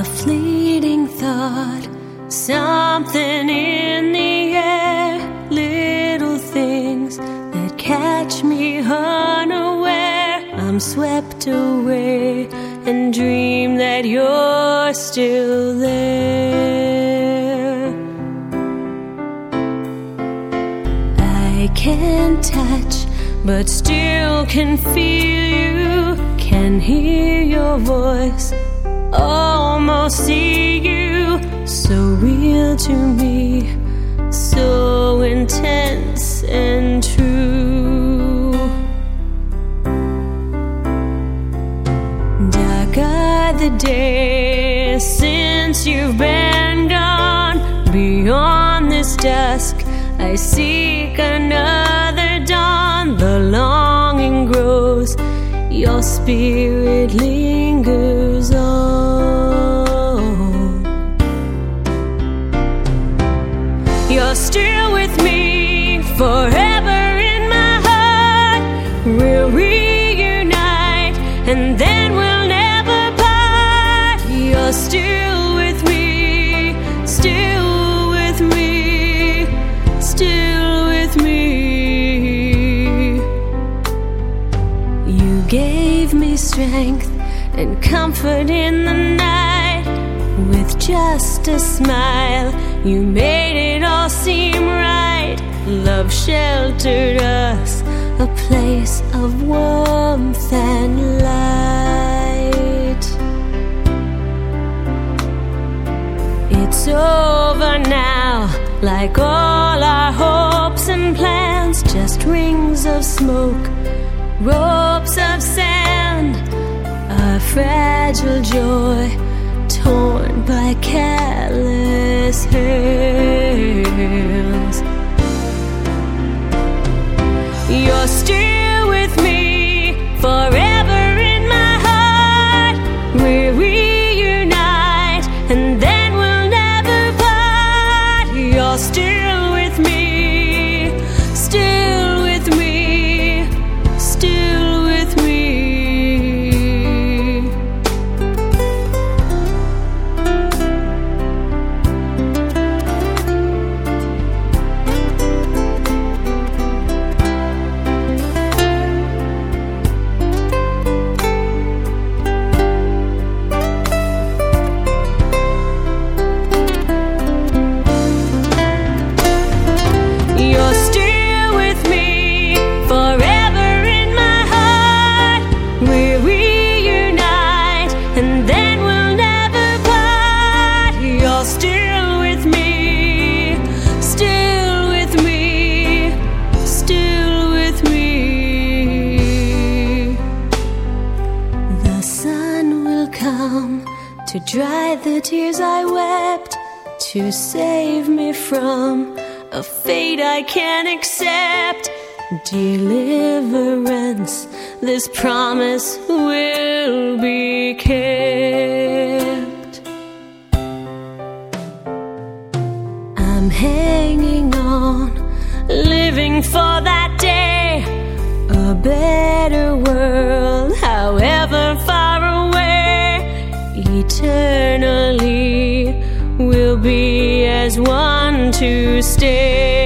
A fleeting thought, something in the air, little things that catch me unaware. I'm swept away and dream that you're still there. I can't touch, but still can feel you, can hear your voice, almost see you, so real to me, so intense and true. Dark are the days since you've been gone. Beyond this dusk, I seek another dawn. The longing grows, your spirit lingers on. You're still with me, forever in my heart. We'll reunite, and then we'll never part. You're still with me, still with me, still with me. You gave me strength and comfort in the night. With just a smile, you made it all seem right. Love sheltered us, a place of warmth and light. It's over now, like all our hopes and plans. Just rings of smoke, ropes of sand, a fragile joy torn by careless hands. You're still with me, forever in my heart. We reunite, and then we'll never part. You're still with me, still with me, still with me. You're still with me, forever in my heart. We reunite, and then we'll never part. You're still with me, still with me, still with me. The sun will come to dry the tears I wept, to save me from a fate I can't accept. Deliverance, this promise will be kept. I'm hanging on, living for that day, a better world, however far away. Eternally we'll be as one to stay.